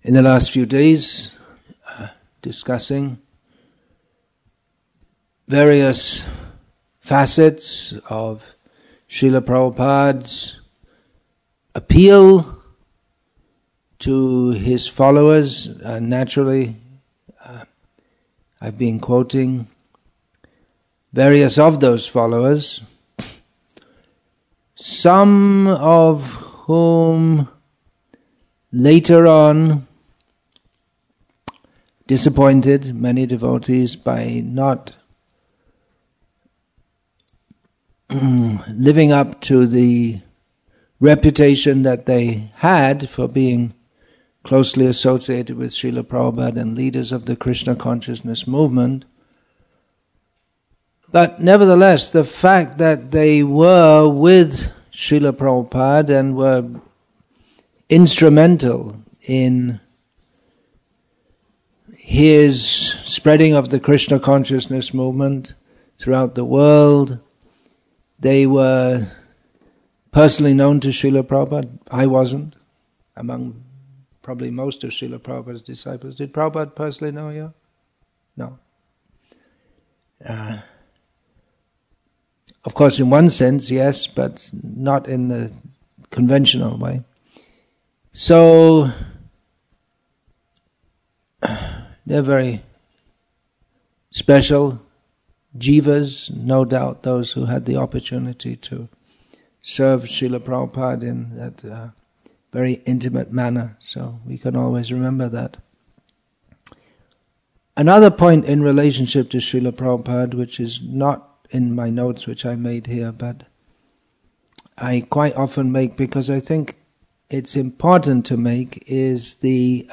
in the last few days discussing various facets of Srila Prabhupada's appeal to his followers. Naturally, I've been quoting various of those followers, some of whom later on disappointed many devotees by not living up to the reputation that they had for being closely associated with Srila Prabhupada and leaders of the Krishna consciousness movement. But nevertheless, the fact that they were with Srila Prabhupada and were instrumental in his spreading of the Krishna consciousness movement throughout the world, they were personally known to Srila Prabhupada. I wasn't, among probably most of Srila Prabhupada's disciples. Did Prabhupada personally know you? No. Of course, in one sense, yes, but not in the conventional way. So, they're very special jivas, no doubt, those who had the opportunity to serve Srila Prabhupada in that very intimate manner. So we can always remember that. Another point in relationship to Srila Prabhupada, which is not in my notes which I made here, but I quite often make because I think it's important to make, is the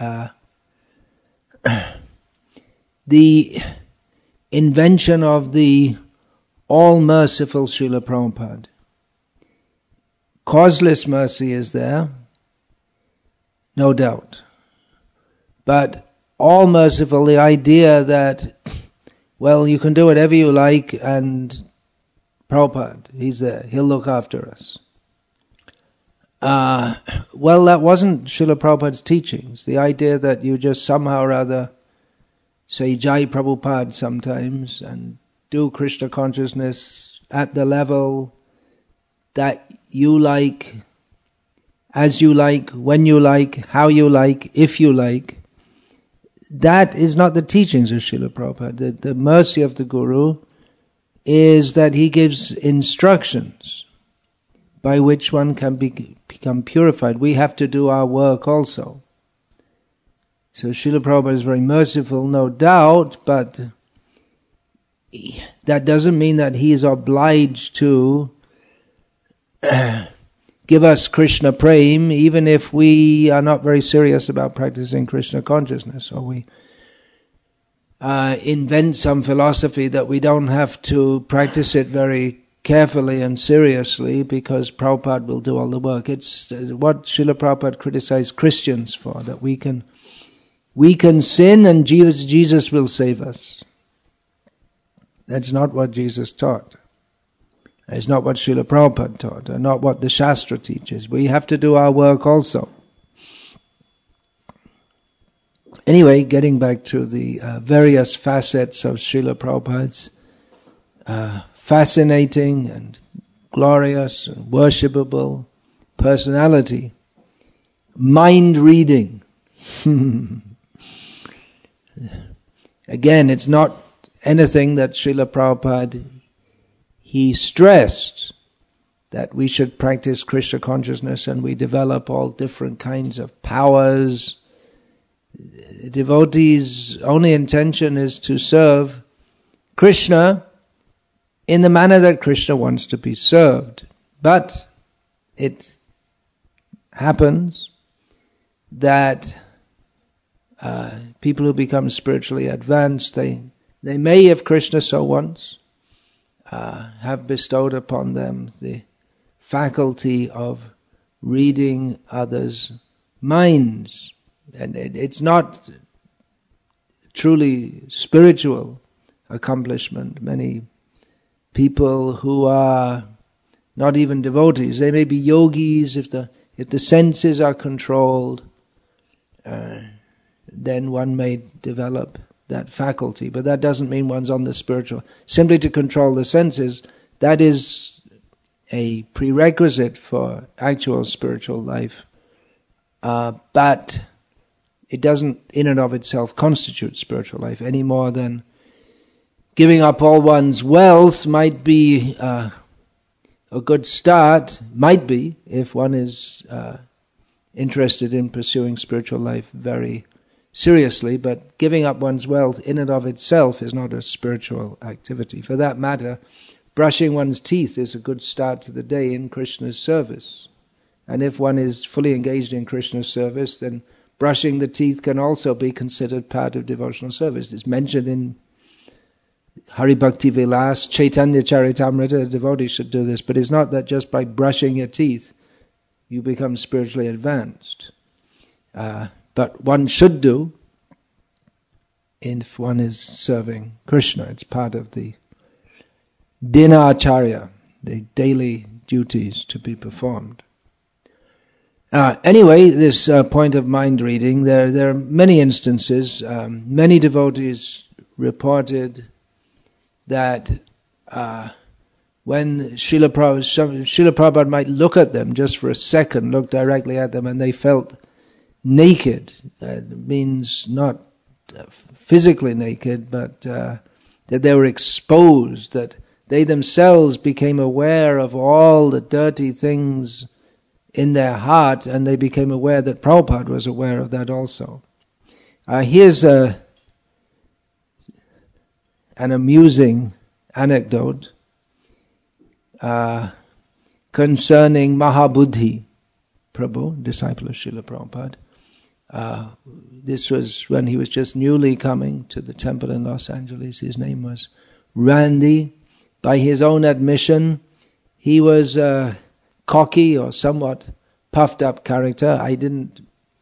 invention of the all-merciful Srila Prabhupada. Causeless mercy is there, no doubt. But all-merciful, the idea that, well, you can do whatever you like and Prabhupada, he's there, he'll look after us. Well, that wasn't Srila Prabhupada's teachings. The idea that you just somehow or other say Jai Prabhupada sometimes and do Krishna consciousness at the level that you like, as you like, when you like, how you like, if you like, that is not the teachings of Srila Prabhupada. The mercy of the Guru is that he gives instructions by which one can become purified. We have to do our work also. So Srila Prabhupada is very merciful, no doubt, but that doesn't mean that he is obliged to give us Krishna Prem, even if we are not very serious about practicing Krishna consciousness, or we invent some philosophy that we don't have to practice it very carefully and seriously because Prabhupada will do all the work. It's what Srila Prabhupada criticized Christians for, that we can sin and Jesus will save us. That's not what Jesus taught. It's not what Srila Prabhupada taught, and not what the Shastra teaches. We have to do our work also. Anyway, getting back to the various facets of Srila Prabhupada's fascinating and glorious and worshipable personality. Mind reading. Again, it's not anything that Srila Prabhupada, he stressed that we should practice Krishna consciousness and we develop all different kinds of powers. The devotees' only intention is to serve Krishna in the manner that Krishna wants to be served. But it happens that people who become spiritually advanced, they may, if Krishna so wants, have bestowed upon them the faculty of reading others' minds. And it's not truly spiritual accomplishment. Many people who are not even devotees, they may be yogis if the senses are controlled. then one may develop that faculty. But that doesn't mean one's on the spiritual. Simply to control the senses, that is a prerequisite for actual spiritual life. But it doesn't in and of itself constitute spiritual life any more than giving up all one's wealth might be a good start, might be, if one is interested in pursuing spiritual life very seriously, but giving up one's wealth in and of itself is not a spiritual activity. For that matter, brushing one's teeth is a good start to the day in Krishna's service. And if one is fully engaged in Krishna's service, then brushing the teeth can also be considered part of devotional service. It's mentioned in Hari Bhakti Vilas, Chaitanya Charitamrita, devotees should do this, but it's not that just by brushing your teeth you become spiritually advanced. But one should do if one is serving Krishna. It's part of the dinacharya, the daily duties to be performed. Anyway, this point of mind reading, there are many instances. Many devotees reported that when Srila Prabhupada might look at them just for a second, look directly at them, and they felt naked. It means not physically naked, but that they were exposed, that they themselves became aware of all the dirty things in their heart, and they became aware that Prabhupada was aware of that also. Here's an amusing anecdote concerning Mahabuddhi Prabhu, disciple of Srila Prabhupada. This was when he was just newly coming to the temple in Los Angeles. His name was Randy. By his own admission, he was a cocky or somewhat puffed up character. I didn't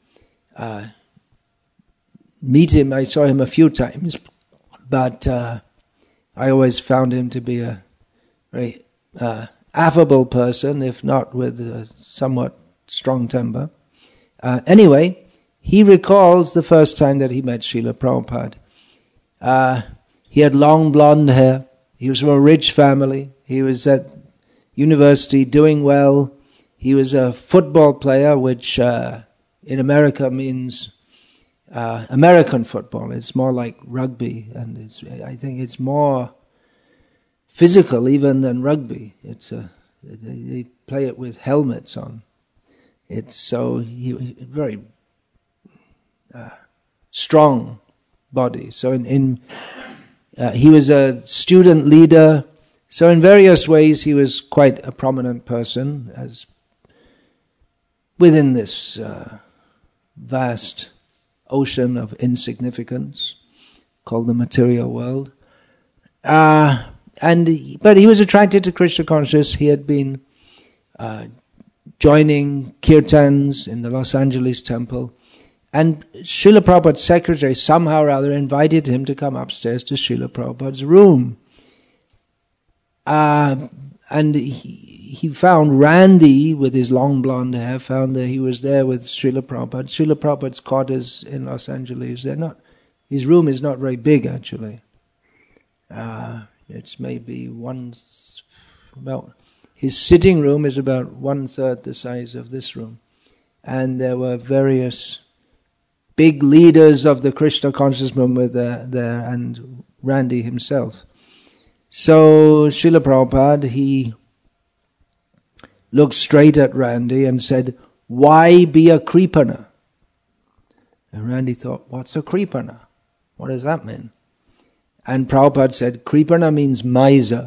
meet him. I saw him a few times, but I always found him to be a very affable person, if not with a somewhat strong temper. Anyway, he recalls the first time that he met Srila Prabhupada. He had long blonde hair. He was from a rich family. He was at university doing well. He was a football player, which in America means American football. It's more like rugby, and I think it's more physical even than rugby. They play it with helmets on. It's so very strong body. So he was a student leader. So in various ways he was quite a prominent person as within this vast ocean of insignificance called the material world. But he was attracted to Krishna consciousness. He had been joining kirtans in the Los Angeles temple. And Srila Prabhupada's secretary somehow or other invited him to come upstairs to Srila Prabhupada's room. And he found Randy with his long blonde hair, found that he was there with Srila Prabhupada. Srila Prabhupada's quarters in Los Angeles, his room is not very big actually. It's maybe his sitting room is about 1/3 the size of this room. And there were various big leaders of the Krishna conscious movement there and Randy himself. So Srila Prabhupada, he looked straight at Randy and said, "Why be a Kripana?" And Randy thought, what's a Kripana? What does that mean? And Prabhupada said, Kripana means miser.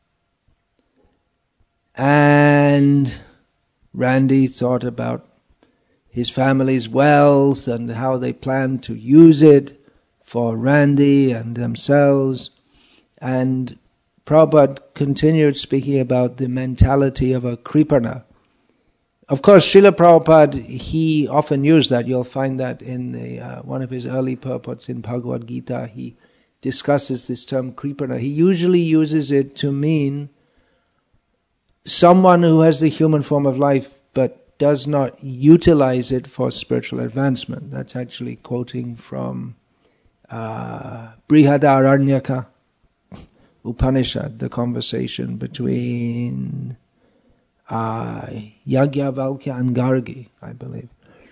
And Randy thought about his family's wealth and how they planned to use it for Randy and themselves. And Prabhupada continued speaking about the mentality of a Kripana. Of course, Srila Prabhupada, he often used that. You'll find that in one of his early purports in Bhagavad Gita. He discusses this term Kripana. He usually uses it to mean someone who has the human form of life but does not utilize it for spiritual advancement. That's actually quoting from Brihadaranyaka Upanishad, the conversation between Yajnavalkya and Gargi, I believe.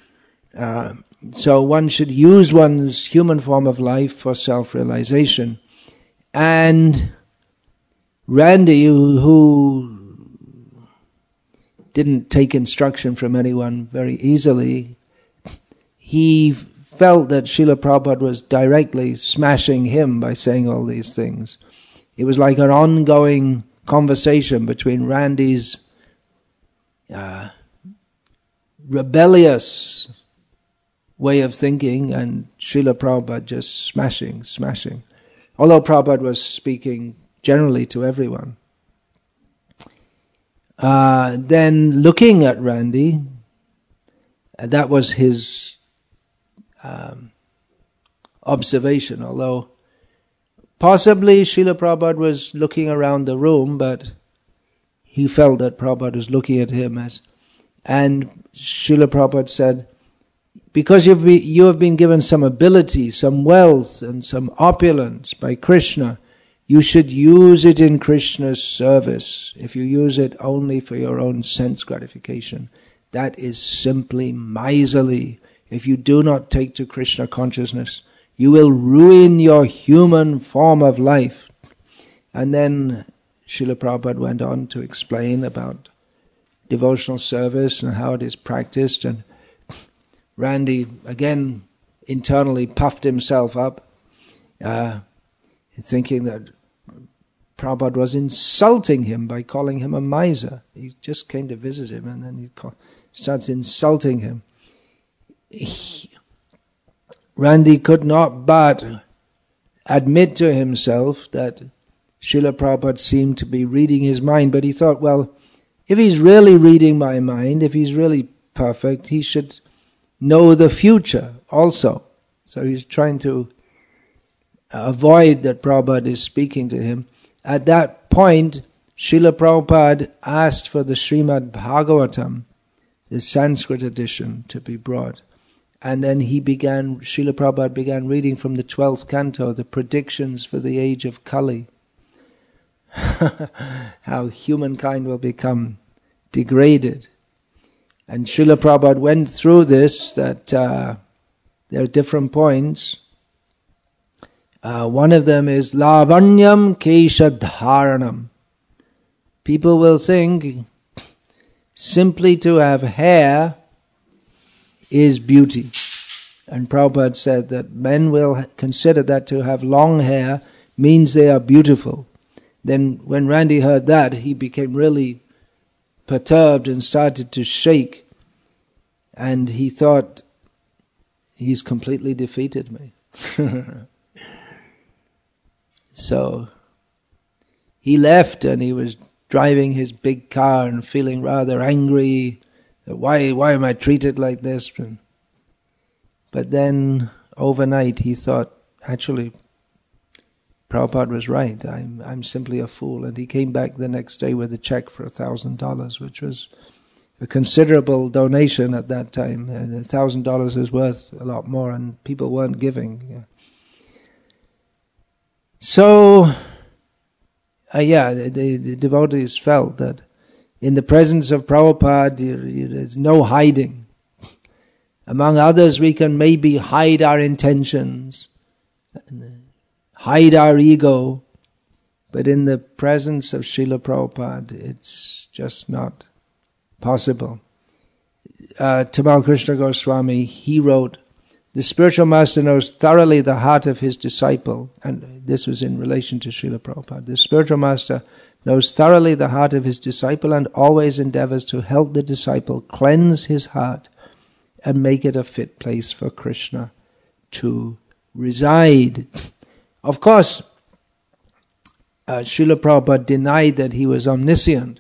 So one should use one's human form of life for self-realization. And Randy, who didn't take instruction from anyone very easily, he felt that Srila Prabhupada was directly smashing him by saying all these things. It was like an ongoing conversation between Randy's rebellious way of thinking and Srila Prabhupada just smashing. Although Prabhupada was speaking generally to everyone. Then looking at Randy, that was his observation, although possibly Srila Prabhupada was looking around the room, but he felt that Prabhupada was looking at him and Srila Prabhupada said, because you have been given some ability, some wealth and some opulence by Krishna, you should use it in Krishna's service. If you use it only for your own sense gratification, that is simply miserly. If you do not take to Krishna consciousness, you will ruin your human form of life. And then Srila Prabhupada went on to explain about devotional service and how it is practiced. And Randy, again, internally puffed himself up, thinking that Prabhupada was insulting him by calling him a miser. He just came to visit him and then he starts insulting him. Randy could not but admit to himself that Srila Prabhupada seemed to be reading his mind, but he thought, well, if he's really reading my mind, if he's really perfect, he should know the future also. So he's trying to avoid that Prabhupada is speaking to him. At that point, Srila Prabhupada asked for the Srimad Bhagavatam, the Sanskrit edition, to be brought. And then Srila Prabhupada began reading from the 12th canto, the predictions for the age of Kali. How humankind will become degraded. And Srila Prabhupada went through this, that there are different points. One of them is Lavanyam Keshadharanam. People will think simply to have hair is beauty. And Prabhupada said that men will consider that to have long hair means they are beautiful. Then when Randy heard that, he became really perturbed and started to shake. And he thought, he's completely defeated me. So he left and he was driving his big car and feeling rather angry. Why am I treated like this? But then overnight he thought, actually, Prabhupada was right. I'm simply a fool. And he came back the next day with a check for $1,000, which was a considerable donation at that time. And $1,000 is worth a lot more, and people weren't giving. Yeah. So, the devotees felt that in the presence of Prabhupada, there's no hiding. Among others, we can maybe hide our intentions, hide our ego, but in the presence of Srila Prabhupada, it's just not possible. Tamal Krishna Goswami, he wrote, the spiritual master knows thoroughly the heart of his disciple, and this was in relation to Srila Prabhupada. The spiritual master knows thoroughly the heart of his disciple and always endeavors to help the disciple cleanse his heart and make it a fit place for Krishna to reside. Of course, Srila Prabhupada denied that he was omniscient.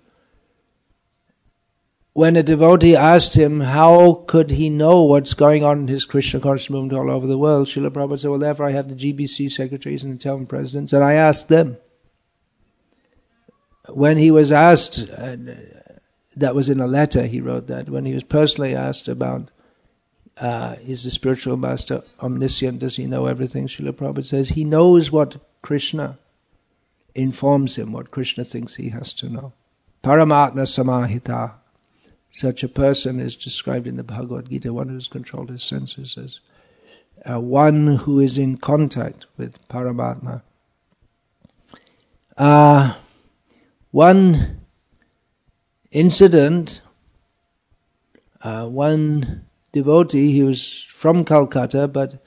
When a devotee asked him how could he know what's going on in his Krishna conscious movement all over the world, Srila Prabhupada said, well, therefore I have the GBC secretaries and the town presidents, and I asked them. When he was asked that was in a letter he wrote that. When he was personally asked about, is the spiritual master omniscient, does he know everything? Srila Prabhupada says he knows what Krishna informs him, what Krishna thinks he has to know. Paramatma samahita. Such a person is described in the Bhagavad Gita, one who has controlled his senses, as one who is in contact with Paramatma. One incident, one devotee, he was from Calcutta, but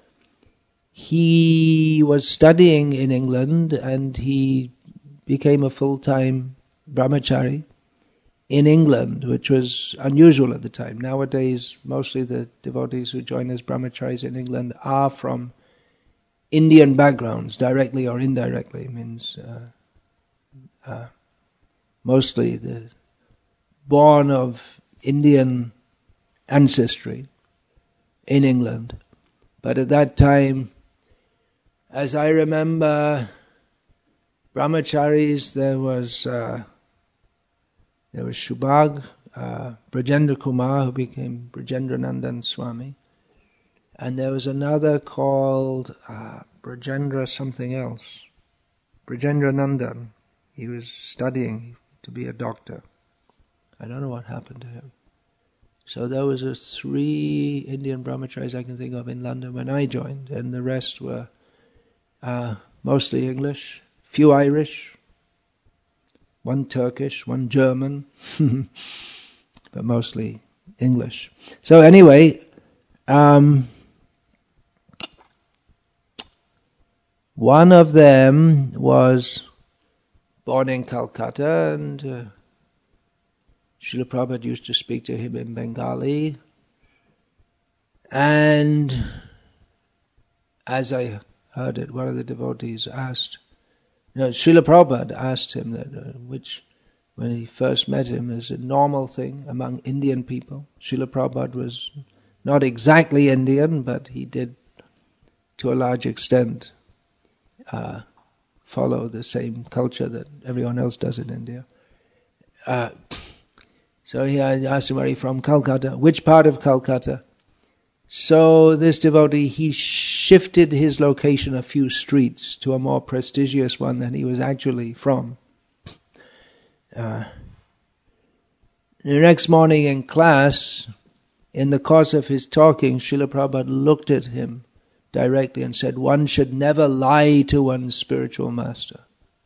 he was studying in England and he became a full-time brahmachari in England, which was unusual at the time. Nowadays, mostly the devotees who join as brahmacharis in England are from Indian backgrounds, directly or indirectly. It means mostly the born of Indian ancestry in England. But at that time, as I remember, brahmacharis, there was Shubhag, Brajendra Kumar, who became Brajendra Nandan Swami, and there was another called Brajendra something else, Brajendra Nandan. He was studying to be a doctor. I don't know what happened to him. So there was 3 Indian brahmacharis I can think of in London when I joined, and the rest were mostly English, few Irish, 1 Turkish, 1 German, but mostly English. So anyway, one of them was born in Calcutta, and Srila Prabhupada used to speak to him in Bengali. And as I heard it, one of the devotees asked, Srila Prabhupada asked him that, when he first met him, is a normal thing among Indian people. Srila Prabhupada was not exactly Indian, but he did, to a large extent, follow the same culture that everyone else does in India. So he asked him, where are you from? Calcutta. Which part of Calcutta? So this devotee, he shifted his location a few streets to a more prestigious one than he was actually from. The next morning in class, in the course of his talking, Srila Prabhupada looked at him directly and said, one should never lie to one's spiritual master.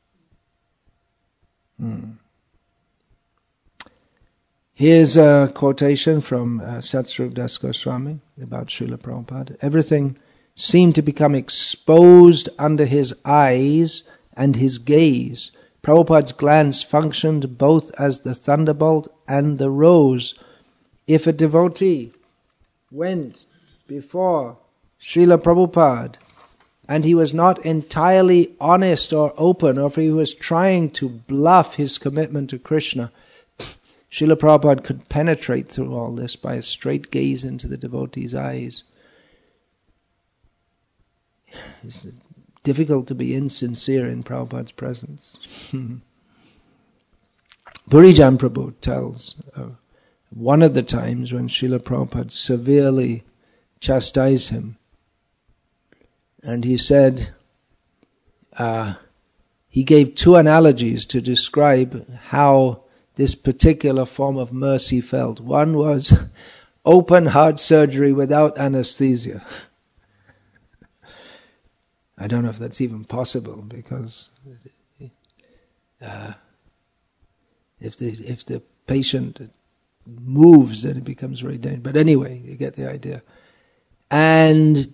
Here's a quotation from Satsvarup Das Goswami about Srila Prabhupada. Everything seemed to become exposed under his eyes and his gaze. Prabhupada's glance functioned both as the thunderbolt and the rose. If a devotee went before Srila Prabhupada and he was not entirely honest or open, or if he was trying to bluff his commitment to Krishna, Srila Prabhupada could penetrate through all this by a straight gaze into the devotee's eyes. It's difficult to be insincere in Prabhupada's presence. Purijan Prabhu tells one of the times when Srila Prabhupada severely chastised him, and he said, he gave 2 analogies to describe how this particular form of mercy felt. One was open heart surgery without anesthesia. I don't know if that's even possible, because if the patient moves, then it becomes very dangerous. But anyway, you get the idea. And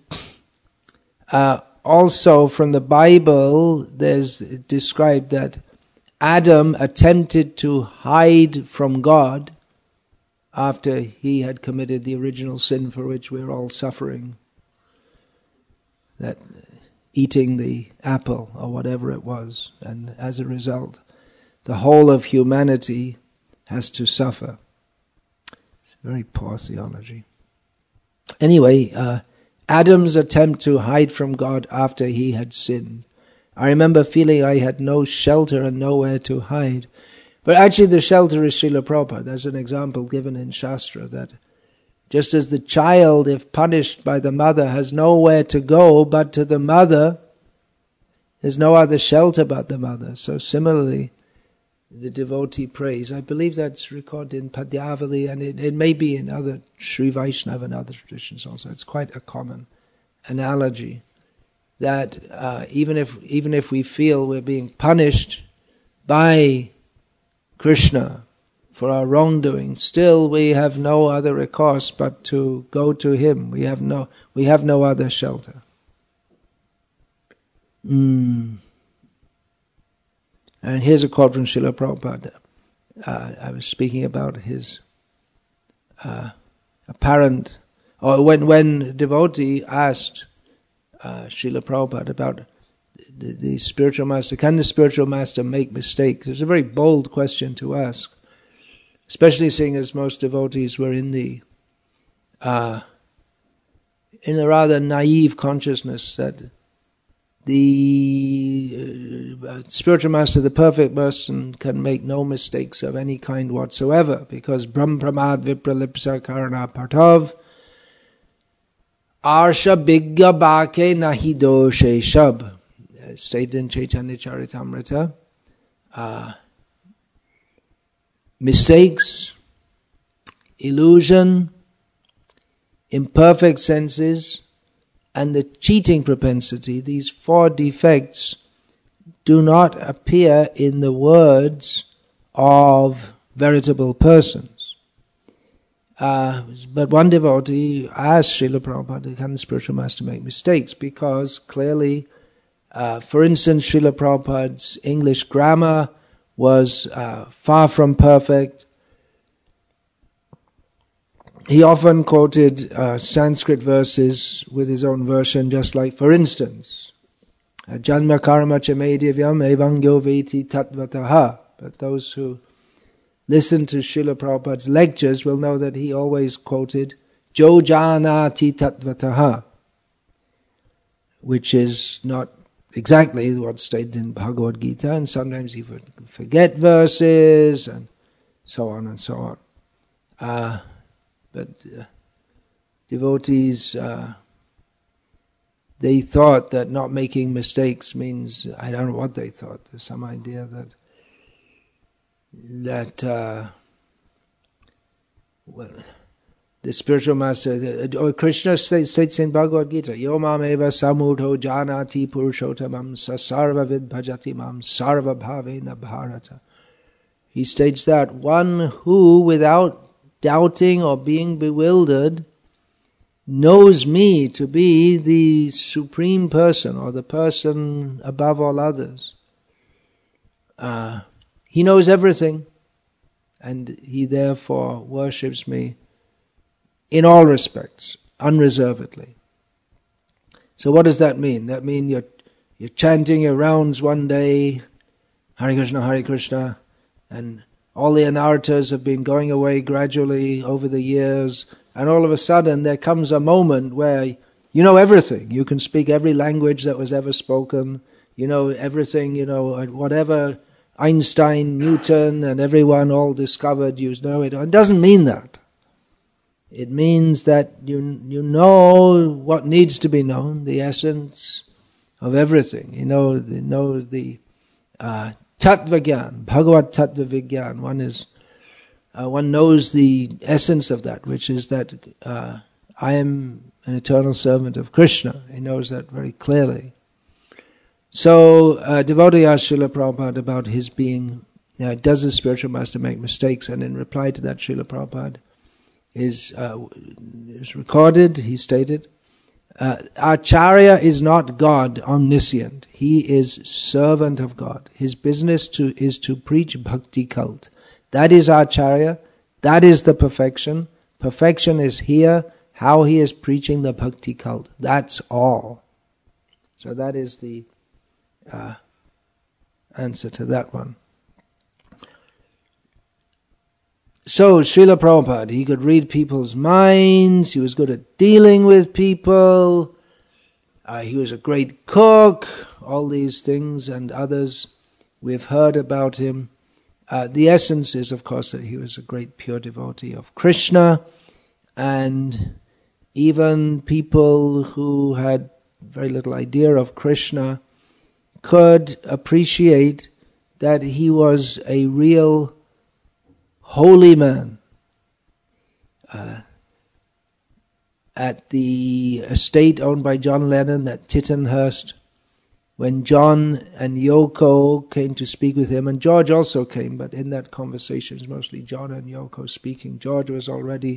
also from the Bible, there's described that Adam attempted to hide from God after he had committed the original sin for which we're all suffering. That eating the apple or whatever it was. And as a result, the whole of humanity has to suffer. It's very poor theology. Anyway, Adam's attempt to hide from God after he had sinned. I remember feeling I had no shelter and nowhere to hide. But actually the shelter is Srila Prabhupada. There's an example given in Shastra that just as the child, if punished by the mother, has nowhere to go but to the mother, there's no other shelter but the mother. So similarly, the devotee prays. I believe that's recorded in Padyavali, and it may be in other Sri Vaishnava and other traditions also. It's quite a common analogy that even if we feel we're being punished by Krishna for our wrongdoing, still we have no other recourse but to go to him. We have no other shelter. And here's a quote from Srila Prabhupada. I was speaking about his apparent, or when a devotee asked Srila Prabhupada about the spiritual master, can the spiritual master make mistakes? It's a very bold question to ask, especially seeing as most devotees were in a rather naive consciousness that the spiritual master, the perfect person, can make no mistakes of any kind whatsoever, because Brahm Pramad Vipralipsa Karana Parthav Arsha Bigga Bake Nahi Doshe Shab, stated in Chaitanya Charitamrita. Mistakes, illusion, imperfect senses, and the cheating propensity, these four defects do not appear in the words of veritable persons. But one devotee asked Srila Prabhupada, can the spiritual master make mistakes? Because clearly, for instance, Srila Prabhupada's English grammar was far from perfect. He often quoted Sanskrit verses with his own version, just like, for instance, Janma karma chamedivyam evangyo veti tatvataha. But those who listen to Srila Prabhupada's lectures will know that he always quoted Jo janati tatvataha, which is not exactly what's stated in Bhagavad Gita, and sometimes he would forget verses, and so on and so on. But devotees, they thought that not making mistakes means, I don't know what they thought, there's some idea that the spiritual master, or Krishna states in Bhagavad Gita, Yo mam eva samudho janati purushotamam sasarva vid bhajati mam sarva bhavena bharata. He states that one who, without doubting or being bewildered, knows me to be the supreme person, or the person above all others. He knows everything, and he therefore worships me in all respects, unreservedly. So what does that mean? That means you're chanting your rounds one day, Hare Krishna, and all the anarthas have been going away gradually over the years, and all of a sudden there comes a moment where you know everything. You can speak every language that was ever spoken. You know everything, whatever Einstein, Newton, and everyone all discovered, you know it. It doesn't mean that. It means that you know what needs to be known, the essence of everything. You know the Tattva Gyan, Bhagavad Tattva Vigyan. One knows the essence of that, which is that I am an eternal servant of Krishna. He knows that very clearly. So devotee asked Srila Prabhupada about his being, does the spiritual master make mistakes? And in reply to that, Srila Prabhupada is recorded, he stated, Acharya is not God omniscient. He is servant of God. His business is to preach bhakti cult. That is Acharya. That is the perfection. Perfection is here, how he is preaching the bhakti cult. That's all. So that is the answer to that one. So Srila Prabhupada, he could read people's minds, he was good at dealing with people, he was a great cook, all these things and others we've heard about him. The essence is, of course, that he was a great pure devotee of Krishna, and even people who had very little idea of Krishna could appreciate that he was a real holy man. At the estate owned by John Lennon at Tittenhurst, when John and Yoko came to speak with him, and George also came, but in that conversation it's mostly John and Yoko speaking. George was already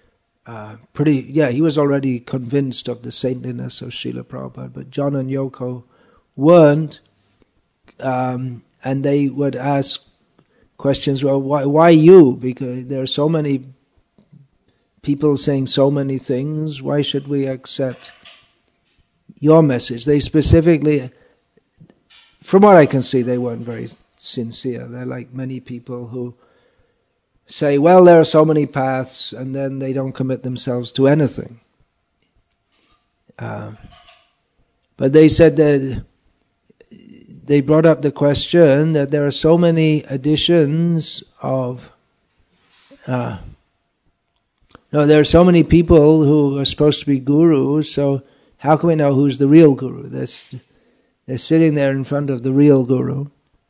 he was already convinced of the saintliness of Srila Prabhupada, but John and Yoko weren't, and they would ask questions, well, why you? Because there are so many people saying so many things, why should we accept your message? They specifically, from what I can see, they weren't very sincere. They're like many people who say, well, there are so many paths, and then they don't commit themselves to anything. But they said that they brought up the question that there are so many editions of there are so many people who are supposed to be gurus, so how can we know who's the real guru? They're sitting there in front of the real guru.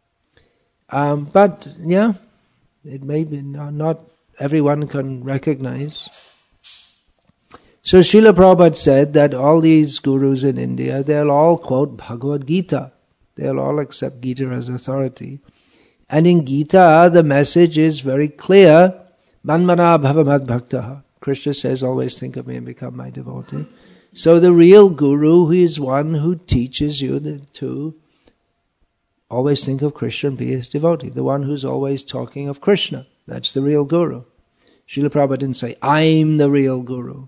But it may be not everyone can recognize. So Srila Prabhupada said that all these gurus in India, they'll all quote Bhagavad Gita. They'll all accept Gita as authority. And in Gita, the message is very clear. Manmana bhava mad bhaktaha. Krishna says, always think of me and become my devotee. So the real guru is one who teaches you to always think of Krishna and be his devotee. The one who's always talking of Krishna. That's the real guru. Srila Prabhupada didn't say, I'm the real guru.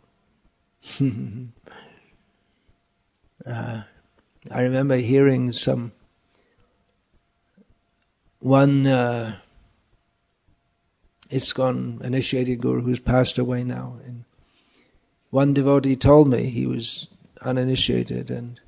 I remember hearing one ISKCON initiated guru who's passed away now. And one devotee told me he was uninitiated, and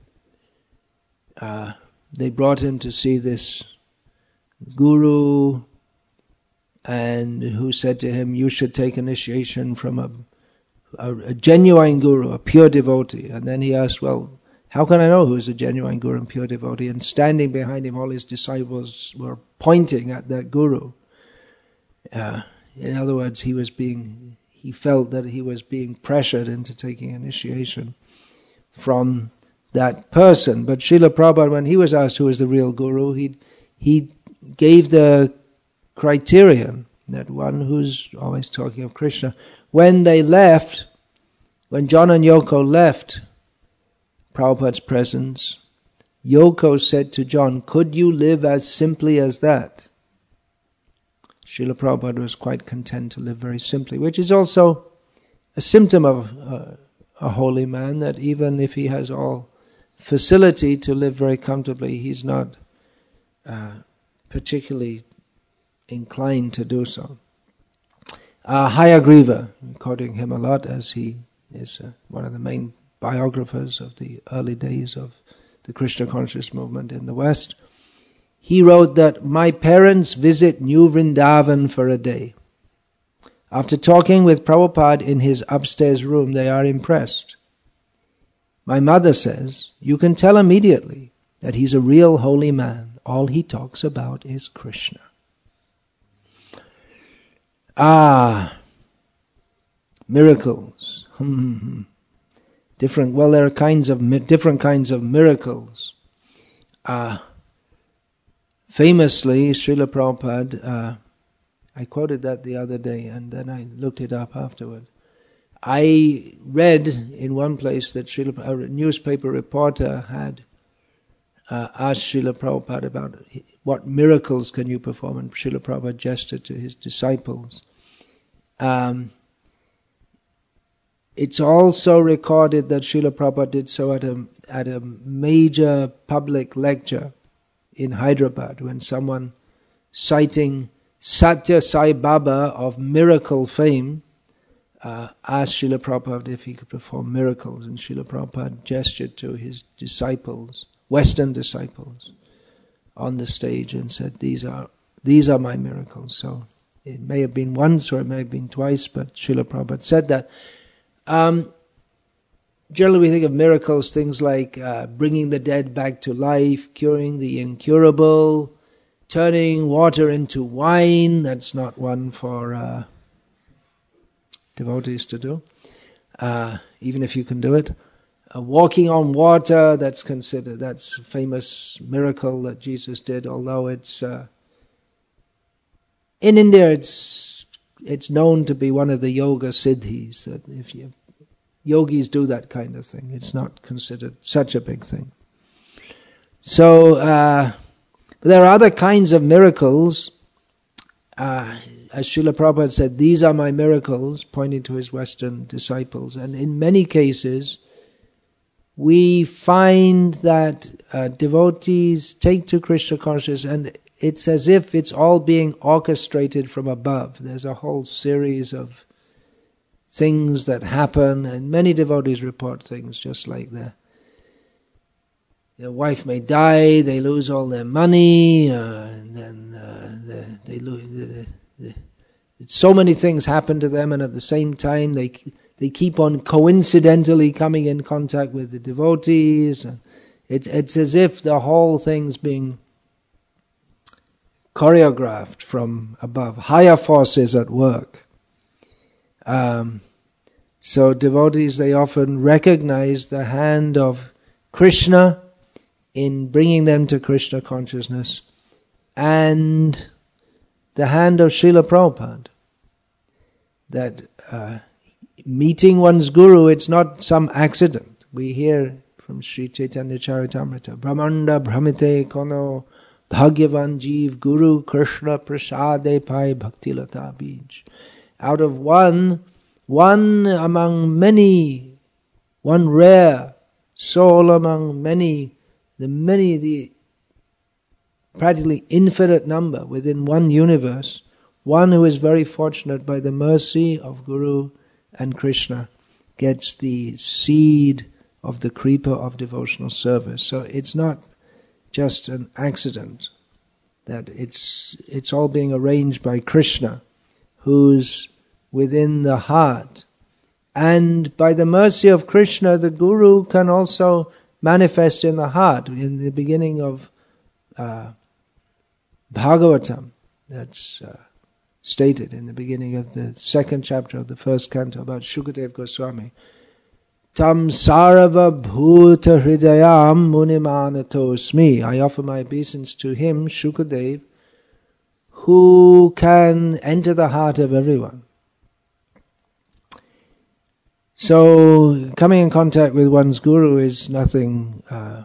they brought him to see this guru, and who said to him, you should take initiation from a genuine guru, a pure devotee. And then he asked, well, how can I know who's a genuine guru and pure devotee? And standing behind him, all his disciples were pointing at that guru. In other words, he felt that he was being pressured into taking initiation from that person. But Srila Prabhupada, when he was asked who is the real guru, he gave the criterion, that one who's always talking of Krishna. When they left, when John and Yoko left Prabhupada's presence, Yoko said to John, could you live as simply as that? Srila Prabhupada was quite content to live very simply, which is also a symptom of a holy man, that even if he has all facility to live very comfortably, he's not particularly inclined to do so. Hayagriva, quoting him a lot, as he is one of the main biographers of the early days of the Krishna conscious movement in the West, he wrote that my parents visit New Vrindavan for a day. After talking with Prabhupada in his upstairs room, they are impressed. My mother says, you can tell immediately that he's a real holy man. All he talks about is Krishna. Miracles. There are different kinds of miracles. Famously, Srila Prabhupada, I quoted that the other day, and then I looked it up afterward. I read in one place that a newspaper reporter had asked Srila Prabhupada about what miracles can you perform, and Srila Prabhupada gestured to his disciples. It's also recorded that Srila Prabhupada did so at a major public lecture in Hyderabad, when someone citing Satya Sai Baba of miracle fame asked Srila Prabhupada if he could perform miracles, and Srila Prabhupada gestured to his disciples, Western disciples, on the stage and said, these are These are my miracles. So it may have been once or it may have been twice, but Srila Prabhupada said that. Generally we think of miracles, things like bringing the dead back to life, curing the incurable, turning water into wine. That's not one for devotees to do, even if you can do it. Walking on water, that's a famous miracle that Jesus did, although it's in India it's known to be one of the yoga siddhis, that if yogis do that kind of thing, it's not considered such a big thing. So, but there are other kinds of miracles. As Srila Prabhupada said, these are my miracles, pointing to his Western disciples. And in many cases, we find that devotees take to Krishna consciousness, and it's as if it's all being orchestrated from above. There's a whole series of things that happen, and many devotees report things just like that. Their wife may die, they lose all their money, and then they lose. So many things happen to them, and at the same time they keep on coincidentally coming in contact with the devotees. It's as if the whole thing's being choreographed from above. Higher forces at work. So devotees, they often recognize the hand of Krishna in bringing them to Krishna consciousness, and the hand of Srila Prabhupada. That meeting one's guru, it's not some accident. We hear from Sri Chaitanya Charitamrita, Brahmanda Brahmite Kono Bhagyavan Jeev Guru Krishna Prasade Pai Bhaktilata Bij. Out of one among many, one rare soul among many, the practically infinite number within one universe, one who is very fortunate by the mercy of Guru and Krishna gets the seed of the creeper of devotional service. So it's not just an accident, that it's all being arranged by Krishna, who's within the heart. And by the mercy of Krishna, the Guru can also manifest in the heart. In the beginning of Bhagavatam, that's stated in the beginning of the second chapter of the first canto about Shukadeva Goswami. Tam sarva bhuta hridayam munimanatosmi. I offer my obeisance to him, Shukadev, who can enter the heart of everyone. So, coming in contact with one's guru is nothing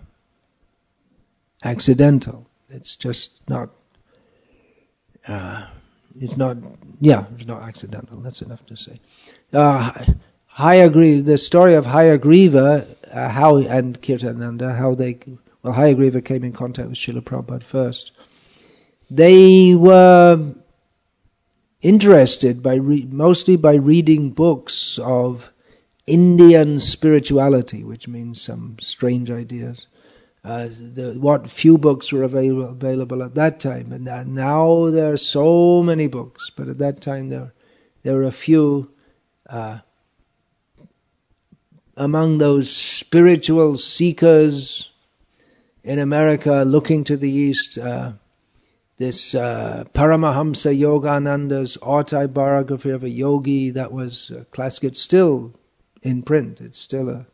accidental. It's just not. It's not accidental. That's enough to say. Hayagriva, the story of Hayagriva, and Kirtananda, Hayagriva came in contact with Srila Prabhupada first. They were interested mostly by reading books of Indian spirituality, which means some strange ideas. What few books were available at that time, and now there are so many books. But at that time, there were a few. Among those spiritual seekers in America, looking to the east, this Paramahamsa Yogananda's autobiography of a yogi, that was classic. It's still in print. It's still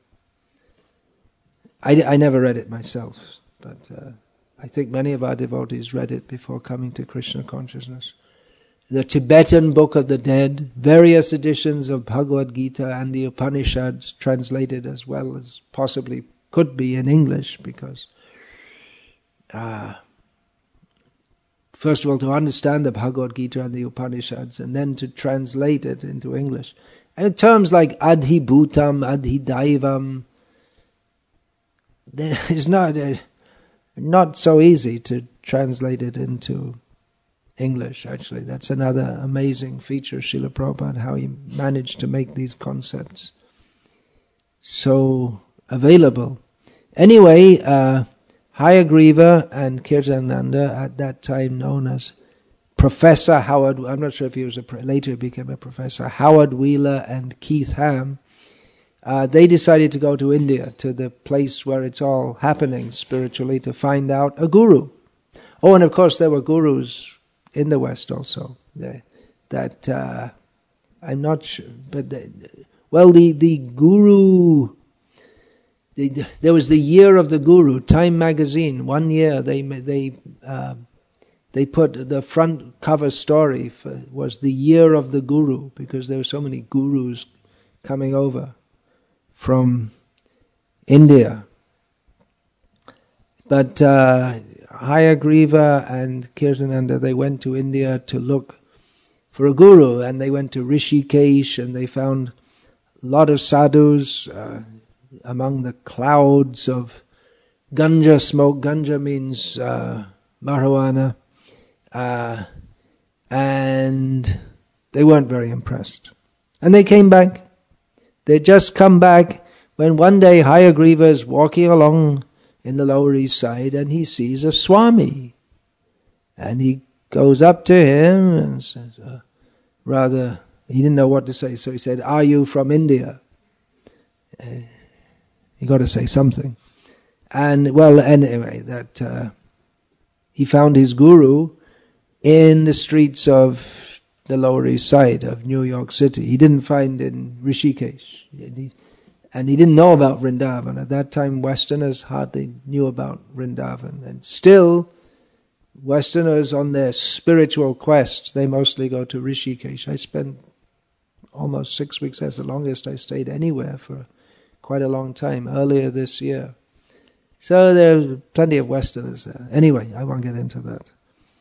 I never read it myself, but I think many of our devotees read it before coming to Krishna consciousness. The Tibetan Book of the Dead, various editions of Bhagavad Gita and the Upanishads, translated as well as possibly could be in English, because first of all, to understand the Bhagavad Gita and the Upanishads, and then to translate it into English. And terms like Adhibhutam, Adhidaivam, it's not so easy to translate it into English, actually. That's another amazing feature of Srila Prabhupada, how he managed to make these concepts so available. Anyway, Hayagriva and Kirtananda, at that time known as Professor Howard, I'm not sure if he was later he became a professor, Howard Wheeler and Keith Ham, they decided to go to India, to the place where it's all happening spiritually, to find out a guru. Oh, and of course there were gurus in the West also. I'm not sure, but the guru. There was the year of the guru. Time magazine. One year they put the front cover story was the year of the guru, because there were so many gurus coming over from India. But Hayagriva and Kirtananda, they went to India to look for a guru, and they went to Rishikesh, and they found a lot of sadhus among the clouds of ganja smoke. Ganja means marijuana, and they weren't very impressed. And they came back. They'd just come back when one day Hayagriva is walking along in the Lower East Side, and he sees a Swami. And he goes up to him and says, he didn't know what to say, so he said, "Are you from India?" You got to say something. And well, anyway, he found his guru in the streets of the Lower East Side of New York City. He didn't find in Rishikesh. And he didn't know about Vrindavan. At that time, Westerners hardly knew about Vrindavan. And still, Westerners on their spiritual quest, they mostly go to Rishikesh. I spent almost 6 weeks. That's the longest I stayed anywhere for quite a long time, earlier this year. So there are plenty of Westerners there. Anyway, I won't get into that.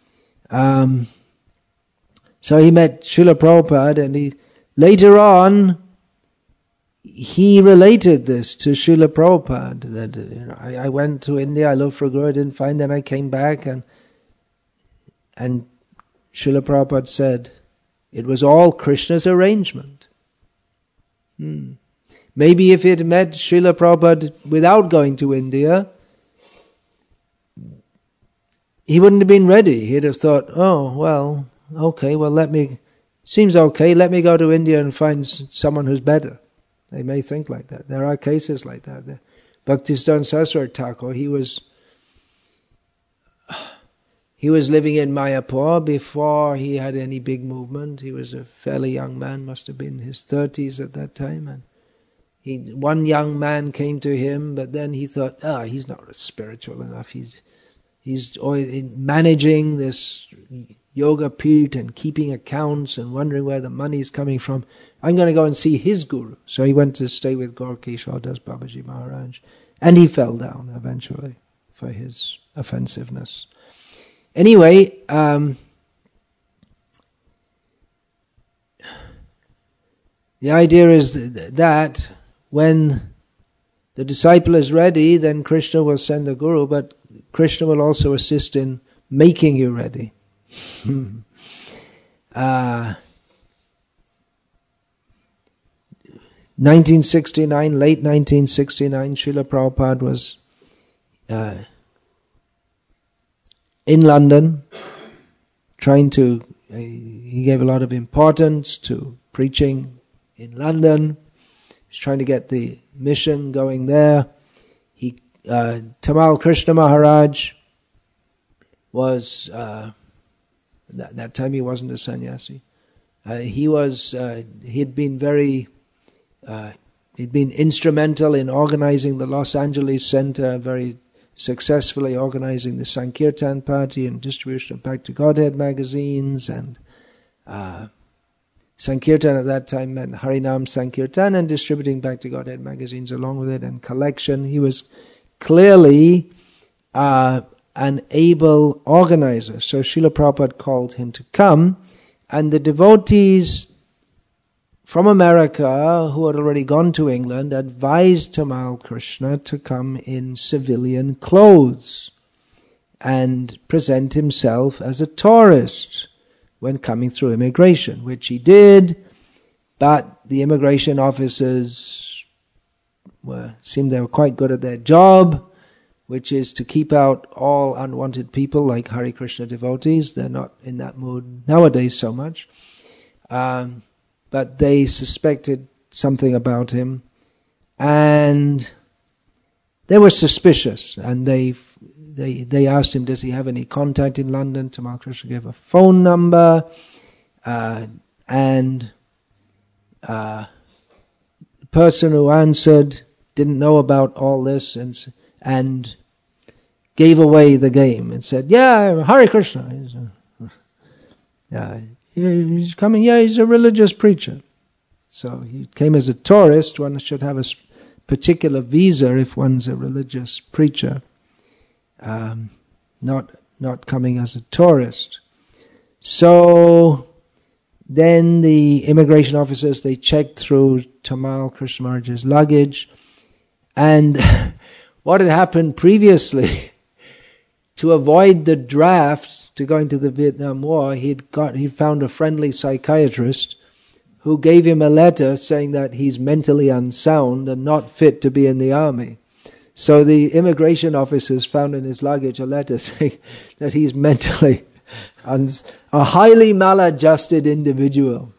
So he met Srila Prabhupada, and later on, he related this to Srila Prabhupada, that I went to India, I looked for a guru, I didn't find, then I came back, and Srila Prabhupada said, it was all Krishna's arrangement. Maybe if he had met Srila Prabhupada without going to India, he wouldn't have been ready. He'd have thought, oh, well, okay, seems okay, let me go to India and find someone who's better. They may think like that. There are cases like that. Bhaktisiddhanta Saraswati Thakur, he was living in Mayapur before he had any big movement. He was a fairly young man, must have been in his 30s at that time. And one young man came to him, but then he thought, he's not spiritual enough. He's managing this yoga pit and keeping accounts and wondering where the money's coming from. I'm going to go and see his guru. So he went to stay with Gaurkishore Das Babaji Maharaj. And he fell down eventually for his offensiveness. Anyway, the idea is that when the disciple is ready, then Krishna will send the guru, but Krishna will also assist in making you ready. 1969, late 1969, Srila Prabhupada was in London, he gave a lot of importance to preaching in London. He was trying to get the mission going there. Tamal Krishna Maharaj was, that time he wasn't a sannyasi. He'd been instrumental in organizing the Los Angeles Center, very successfully organizing the Sankirtan party and distribution of Back to Godhead magazines. And Sankirtan at that time meant Harinam Sankirtan, and distributing Back to Godhead magazines along with it, and collection. He was clearly an able organizer. So Srila Prabhupada called him to come, and the devotees from America, who had already gone to England, advised Tamal Krishna to come in civilian clothes and present himself as a tourist when coming through immigration, which he did, but the immigration officers seemed they were quite good at their job, which is to keep out all unwanted people like Hare Krishna devotees. They're not in that mood nowadays so much. But they suspected something about him, and they were suspicious, and they asked him, does he have any contact in London? Tamal Krishna gave a phone number, and the person who answered didn't know about all this and gave away the game and said, yeah, Hare Krishna. He's coming, he's a religious preacher. So he came as a tourist. One should have a particular visa if one's a religious preacher, not coming as a tourist. So then the immigration officers, they checked through Tamal Krishna Maharaj's luggage, and what had happened previously, to avoid the draft to going to the Vietnam War, he'd found a friendly psychiatrist who gave him a letter saying that he's mentally unsound and not fit to be in the army. So the immigration officers found in his luggage a letter saying that he's mentally a highly maladjusted individual.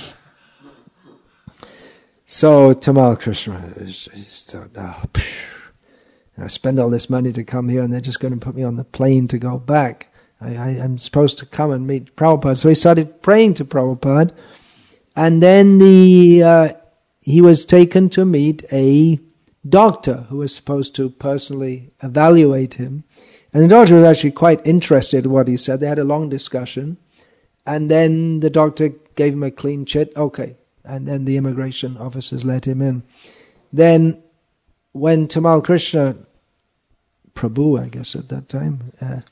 So Tamal Krishna thought, I spend all this money to come here and they're just going to put me on the plane to go back. I'm supposed to come and meet Prabhupada. So he started praying to Prabhupada, and then he was taken to meet a doctor who was supposed to personally evaluate him. And the doctor was actually quite interested in what he said. They had a long discussion, and then the doctor gave him a clean chit. Okay. And then the immigration officers let him in. Then when Tamal Krishna Prabhu, I guess at that time,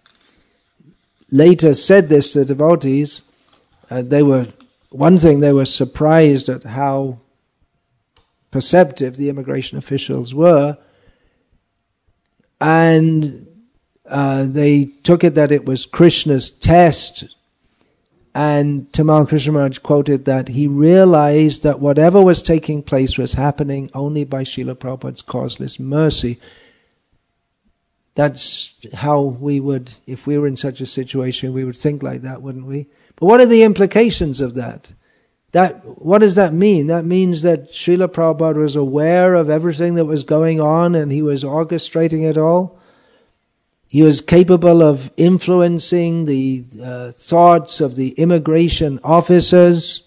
later said this to the devotees, they were surprised at how perceptive the immigration officials were, and they took it that it was Krishna's test. And Tamal Krishna Maharaj quoted that he realized that whatever was taking place was happening only by Srila Prabhupada's causeless mercy. That's how we would, if we were in such a situation, we would think like that, wouldn't we? But what are the implications of that? What does that mean? That means that Srila Prabhupada was aware of everything that was going on and he was orchestrating it all. He was capable of influencing the thoughts of the immigration officers.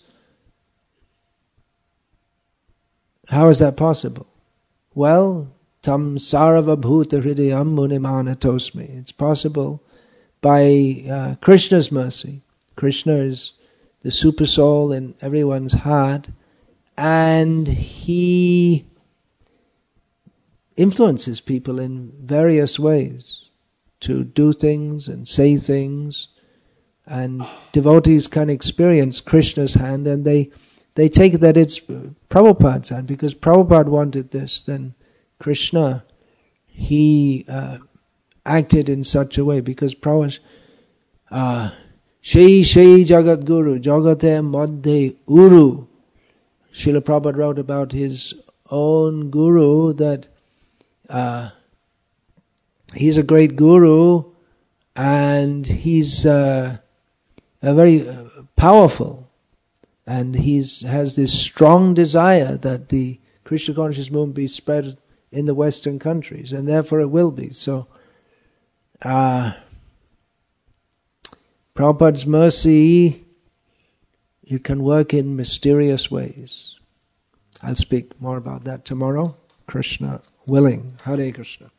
How is that possible? Well, tam sarvabhuta hridayam munimanatosmi. It's possible by Krishna's mercy. Krishna is the super soul in everyone's heart, and he influences people in various ways to do things and say things, and devotees can experience Krishna's hand, and they take it that it's Prabhupada's hand, because Prabhupada wanted this. Then Krishna, he acted in such a way, because Prabhupada, Shei Jagat Guru, Jagate Madhe Uru. Srila Prabhupada wrote about his own guru that he's a great guru, and he's a very powerful, and has this strong desire that the Krishna conscious movement be spread in the Western countries, and therefore it will be. So Prabhupada's mercy, it can work in mysterious ways. I'll speak more about that tomorrow, Krishna willing. Hare Krishna.